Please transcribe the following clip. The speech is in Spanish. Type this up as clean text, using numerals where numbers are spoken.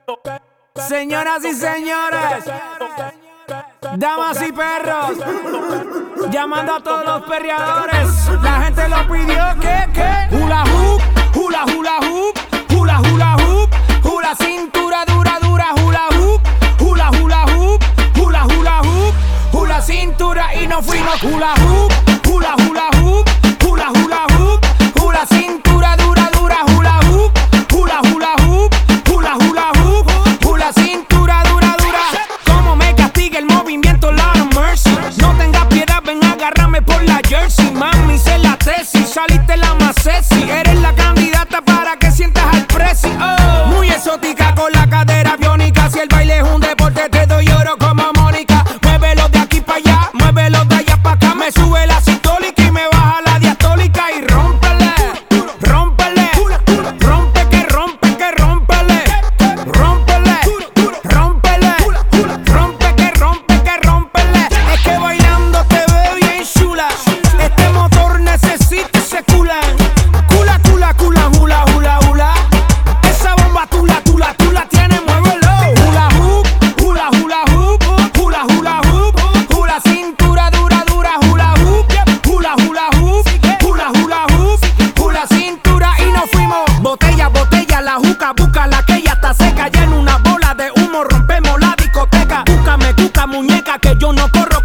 Señoras y señores, damas y perros, llamando a todos los perreadores. La gente lo pidió, ¿qué? Hula hoop, hula hula hoop, hula hula hoop, hula cintura dura, hula hoop, hula hula hoop, hula hula hoop, hula cintura y nos fuimos. Hula hoop, hula hula hoop, hula hula hoop, hula cintura dura, hula hoop, hula hula hoop, hula hula hoop, hula cintura dura. Como me castiga el movimiento, Lord of mercy. No tengas piedad, ven a agarrarme por la jersey. Mami, sé la tesis, saliste la más sexy. Eres la candidata para que sientas al presi. Oh, muy exótica con la cadera biónica. Si el baile es un deporte, te doy oro como Mónica. Muévelo de aquí para allá, muévelo de allá para acá. Me sube la sistólica y me baja la diastólica. Y rómpele, rómpele, rompe que rompe que rómpele, rómpele, rómpele, rompe que rompe que rómpele. Es que bailando te veo bien chula. Este motor necesita ese cula. Cula, cula, cula, hula, hula, hula. Esa bomba tú la tienes, muévelo. Hula hoop, hula hula hoop, hula hula hoop, hula cintura dura, hula hoop, hula hula hoop, hula hula hoop, hula cintura y nos fuimos. Botella, botella, la juca, busca la que ya está seca. Ya en una bola de humo rompemos la discoteca. Búscame, cuca, muñeca, que yo no corro